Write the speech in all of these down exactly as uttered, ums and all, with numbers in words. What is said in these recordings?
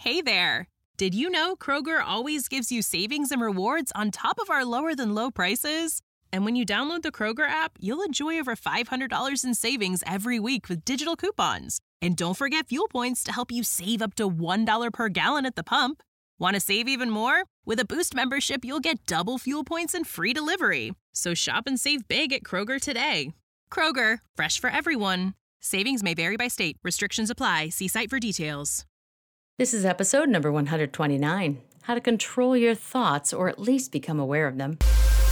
Hey there! Did you know Kroger always gives you savings and rewards on top of our lower-than-low prices? And when you download the Kroger app, you'll enjoy over five hundred dollars in savings every week with digital coupons. And don't forget fuel points to help you save up to one dollar per gallon at the pump. Want to save even more? With a Boost membership, you'll get double fuel points and free delivery. So shop and save big at Kroger today. Kroger, fresh for everyone. Savings may vary by state. Restrictions apply. See site for details. This is episode number one hundred twenty-nine, How to Control Your Thoughts or at least become aware of them.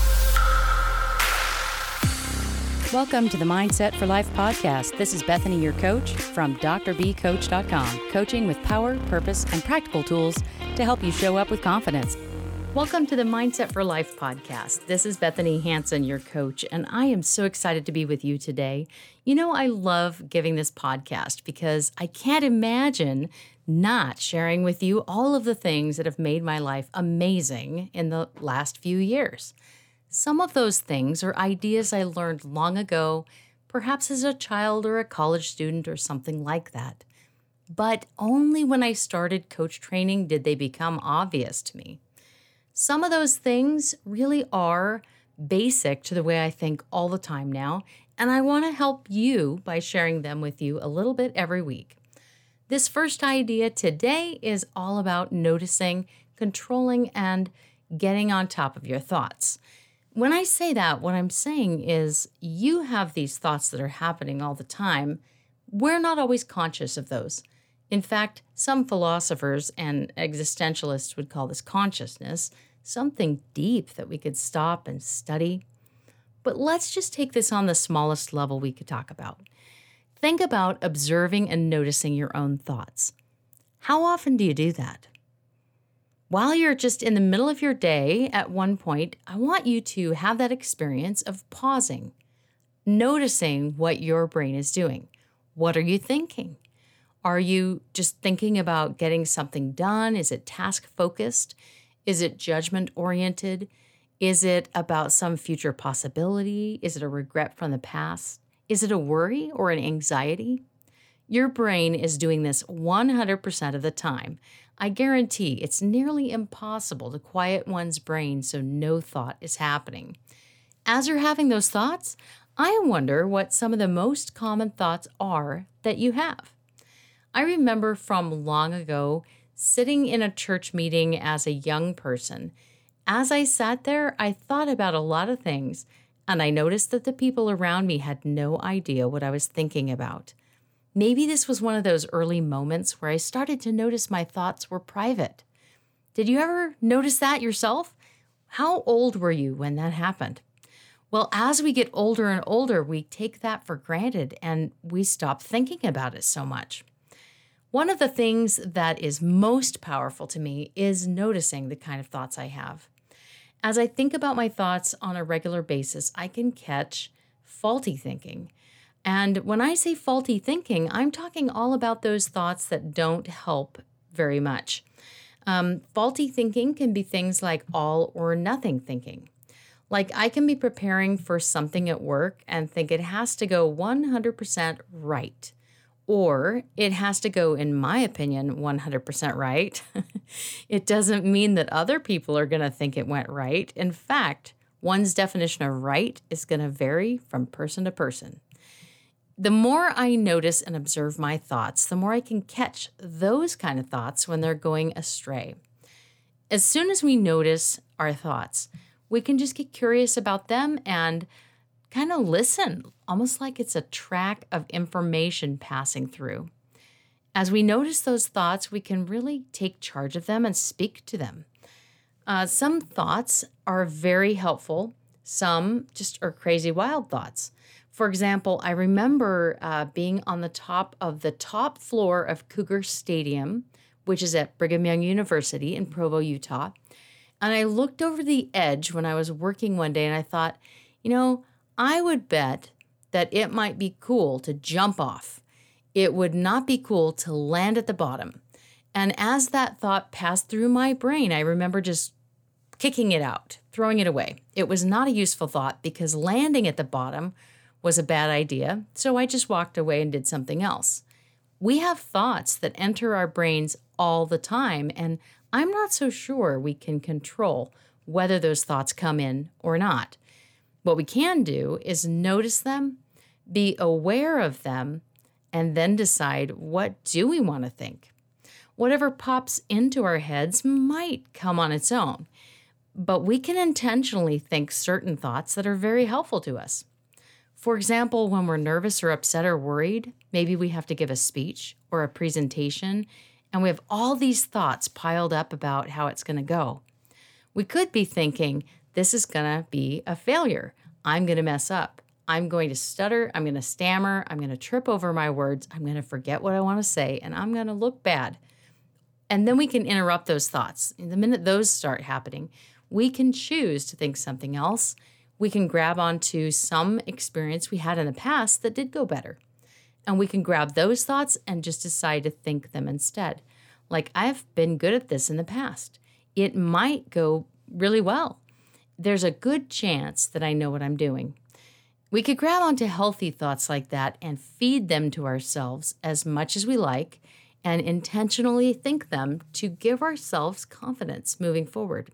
Welcome to the Mindset for Life podcast. This is Bethany, your coach from d r b coach dot com, coaching with power, purpose, and practical tools to help you show up with confidence. Welcome to the Mindset for Life podcast. This is Bethany Hansen, your coach, and I am so excited to be with you today. You know, I love giving this podcast because I can't imagine not sharing with you all of the things that have made my life amazing in the last few years. Some of those things are ideas I learned long ago, perhaps as a child or a college student or something like that. But only when I started coach training did they become obvious to me. Some of those things really are basic to the way I think all the time now, and I want to help you by sharing them with you a little bit every week. This first idea today is all about noticing, controlling, and getting on top of your thoughts. When I say that, what I'm saying is you have these thoughts that are happening all the time. We're not always conscious of those. In fact, some philosophers and existentialists would call this consciousness, something deep that we could stop and study. But let's just take this on the smallest level we could talk about. Think about observing and noticing your own thoughts. How often do you do that? While you're just in the middle of your day at one point, I want you to have that experience of pausing, noticing what your brain is doing. What are you thinking? Are you just thinking about getting something done? Is it task-focused? Is it judgment-oriented? Is it about some future possibility? Is it a regret from the past? Is it a worry or an anxiety? Your brain is doing this one hundred percent of the time. I guarantee it's nearly impossible to quiet one's brain so no thought is happening. As you're having those thoughts, I wonder what some of the most common thoughts are that you have. I remember from long ago sitting in a church meeting as a young person. As I sat there, I thought about a lot of things, and I noticed that the people around me had no idea what I was thinking about. Maybe this was one of those early moments where I started to notice my thoughts were private. Did you ever notice that yourself? How old were you when that happened? Well, as we get older and older, we take that for granted and we stop thinking about it so much. One of the things that is most powerful to me is noticing the kind of thoughts I have. As I think about my thoughts on a regular basis, I can catch faulty thinking. And when I say faulty thinking, I'm talking all about those thoughts that don't help very much. Um, faulty thinking can be things like all or nothing thinking. Like I can be preparing for something at work and think it has to go one hundred percent right. Or it has to go, in my opinion, one hundred percent right. It doesn't mean that other people are going to think it went right. In fact, one's definition of right is going to vary from person to person. The more I notice and observe my thoughts, the more I can catch those kind of thoughts when they're going astray. As soon as we notice our thoughts, we can just get curious about them and kind of listen, almost like it's a track of information passing through. As we notice those thoughts, we can really take charge of them and speak to them. Uh, some thoughts are very helpful. Some just are crazy wild thoughts. For example, I remember uh, being on the top of the top floor of Cougar Stadium, which is at Brigham Young University in Provo, Utah. And I looked over the edge when I was working one day and I thought, you know, I would bet that it might be cool to jump off. It would not be cool to land at the bottom. And as that thought passed through my brain, I remember just kicking it out, throwing it away. It was not a useful thought because landing at the bottom was a bad idea, so I just walked away and did something else. We have thoughts that enter our brains all the time, and I'm not so sure we can control whether those thoughts come in or not. What we can do is notice them, be aware of them, and then decide, what do we want to think? Whatever pops into our heads might come on its own, but we can intentionally think certain thoughts that are very helpful to us. For example, when we're nervous or upset or worried, maybe we have to give a speech or a presentation, and we have all these thoughts piled up about how it's going to go. We could be thinking, this is going to be a failure. I'm going to mess up. I'm going to stutter. I'm going to stammer. I'm going to trip over my words. I'm going to forget what I want to say, and I'm going to look bad. And then we can interrupt those thoughts. The minute those start happening, we can choose to think something else. We can grab onto some experience we had in the past that did go better. And we can grab those thoughts and just decide to think them instead. Like, I've been good at this in the past. It might go really well. There's a good chance that I know what I'm doing. We could grab onto healthy thoughts like that and feed them to ourselves as much as we like and intentionally think them to give ourselves confidence moving forward.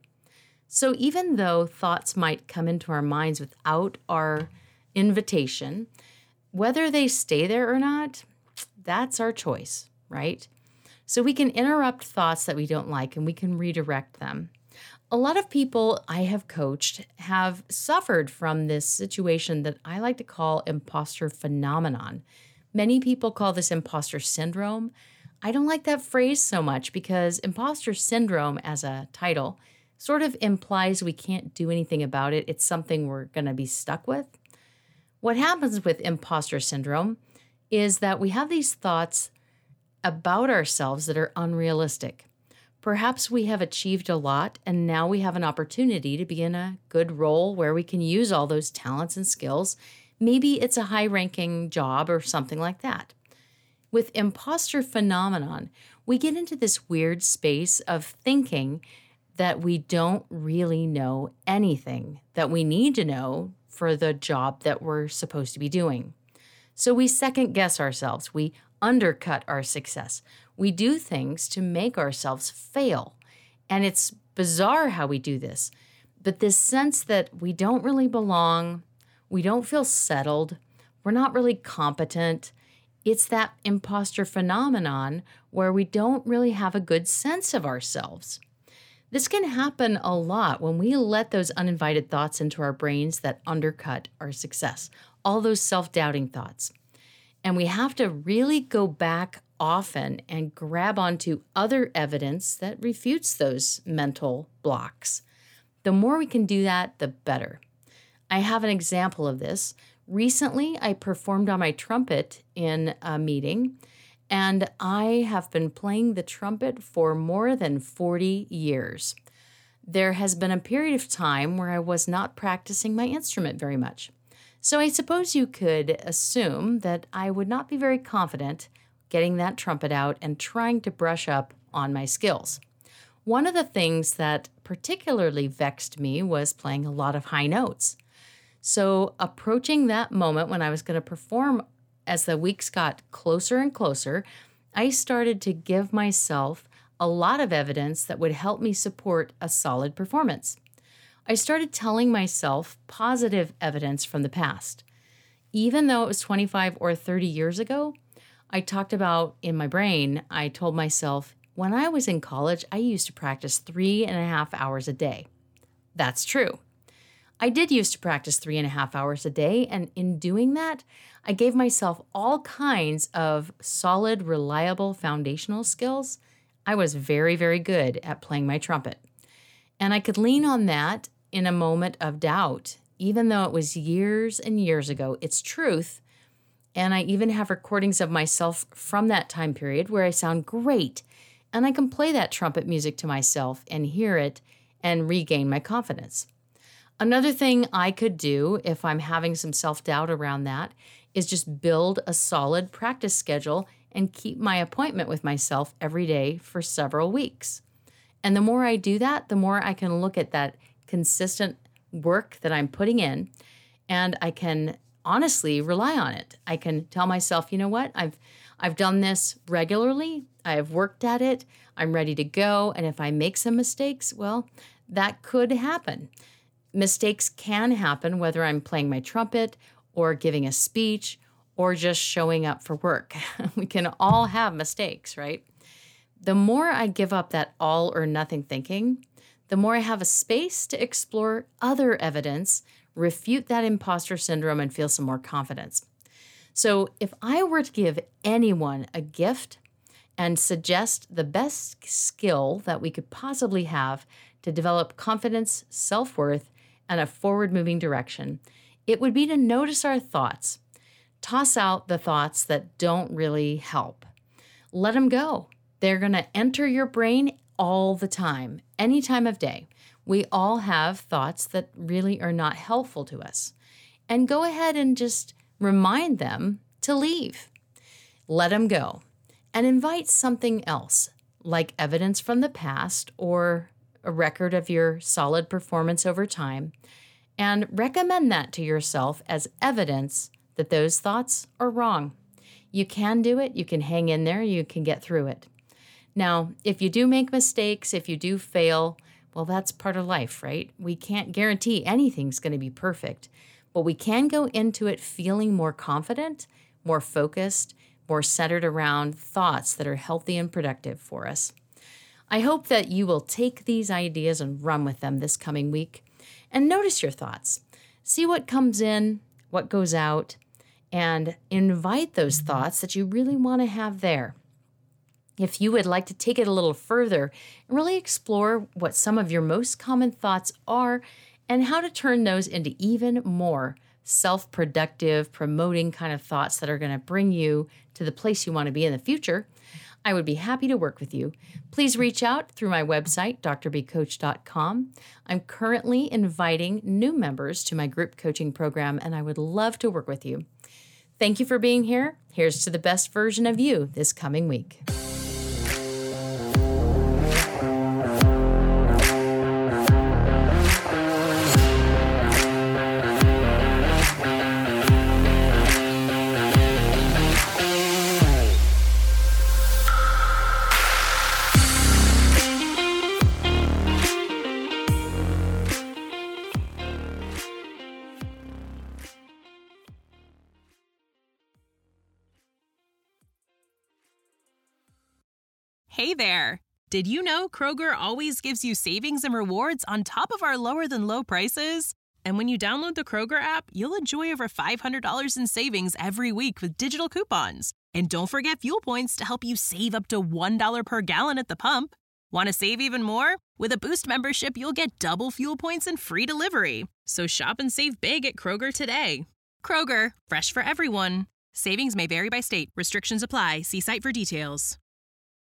So even though thoughts might come into our minds without our invitation, whether they stay there or not, that's our choice, right? So we can interrupt thoughts that we don't like and we can redirect them. A lot of people I have coached have suffered from this situation that I like to call imposter phenomenon. Many people call this imposter syndrome. I don't like that phrase so much because imposter syndrome as a title sort of implies we can't do anything about it. It's something we're going to be stuck with. What happens with imposter syndrome is that we have these thoughts about ourselves that are unrealistic. Perhaps we have achieved a lot and now we have an opportunity to be in a good role where we can use all those talents and skills. Maybe it's a high-ranking job or something like that. With imposter phenomenon, we get into this weird space of thinking that we don't really know anything that we need to know for the job that we're supposed to be doing. So we second guess ourselves. We undercut our success. We do things to make ourselves fail. And it's bizarre how we do this. But this sense that we don't really belong, we don't feel settled, we're not really competent, it's that imposter phenomenon where we don't really have a good sense of ourselves. This can happen a lot when we let those uninvited thoughts into our brains that undercut our success, all those self-doubting thoughts. And we have to really go back often and grab onto other evidence that refutes those mental blocks. The more we can do that, the better. I have an example of this. Recently, I performed on my trumpet in a meeting, and I have been playing the trumpet for more than forty years. There has been a period of time where I was not practicing my instrument very much. So I suppose you could assume that I would not be very confident getting that trumpet out and trying to brush up on my skills. One of the things that particularly vexed me was playing a lot of high notes. So approaching that moment when I was going to perform, as the weeks got closer and closer, I started to give myself a lot of evidence that would help me support a solid performance. I started telling myself positive evidence from the past. Even though it was twenty-five or thirty years ago, I talked about in my brain, I told myself, when I was in college, I used to practice three and a half hours a day. That's true. I did used to practice three and a half hours a day, and in doing that, I gave myself all kinds of solid, reliable foundational skills. I was very, very good at playing my trumpet. And I could lean on that in a moment of doubt, even though it was years and years ago. It's truth. And I even have recordings of myself from that time period where I sound great. And I can play that trumpet music to myself and hear it and regain my confidence. Another thing I could do if I'm having some self-doubt around that is just build a solid practice schedule and keep my appointment with myself every day for several weeks. And the more I do that, the more I can look at that consistent work that I'm putting in, and I can honestly rely on it. I can tell myself, you know what, I've I've done this regularly. I've worked at it. I'm ready to go. And if I make some mistakes, well, that could happen. Mistakes can happen whether I'm playing my trumpet or giving a speech or just showing up for work. We can all have mistakes, right? The more I give up that all or nothing thinking, the more I have a space to explore other evidence, refute that imposter syndrome, and feel some more confidence. So if I were to give anyone a gift and suggest the best skill that we could possibly have to develop confidence, self-worth, and a forward-moving direction, it would be to notice our thoughts. Toss out the thoughts that don't really help. Let them go. They're going to enter your brain all the time, any time of day. We all have thoughts that really are not helpful to us. And go ahead and just remind them to leave. Let them go. And invite something else, like evidence from the past or a record of your solid performance over time, and recommend that to yourself as evidence that those thoughts are wrong. You can do it. You can hang in there. You can get through it. Now, if you do make mistakes, if you do fail, well, that's part of life, right? We can't guarantee anything's going to be perfect, but we can go into it feeling more confident, more focused, more centered around thoughts that are healthy and productive for us. I hope that you will take these ideas and run with them this coming week and notice your thoughts. See what comes in, what goes out, and invite those thoughts that you really want to have there. If you would like to take it a little further and really explore what some of your most common thoughts are and how to turn those into even more self-productive, promoting kind of thoughts that are going to bring you to the place you want to be in the future, I would be happy to work with you. Please reach out through my website, d r b coach dot com. I'm currently inviting new members to my group coaching program, and I would love to work with you. Thank you for being here. Here's to the best version of you this coming week. Hey there! Did you know Kroger always gives you savings and rewards on top of our lower-than-low prices? And when you download the Kroger app, you'll enjoy over five hundred dollars in savings every week with digital coupons. And don't forget fuel points to help you save up to one dollar per gallon at the pump. Want to save even more? With a Boost membership, you'll get double fuel points and free delivery. So shop and save big at Kroger today. Kroger, fresh for everyone. Savings may vary by state. Restrictions apply. See site for details.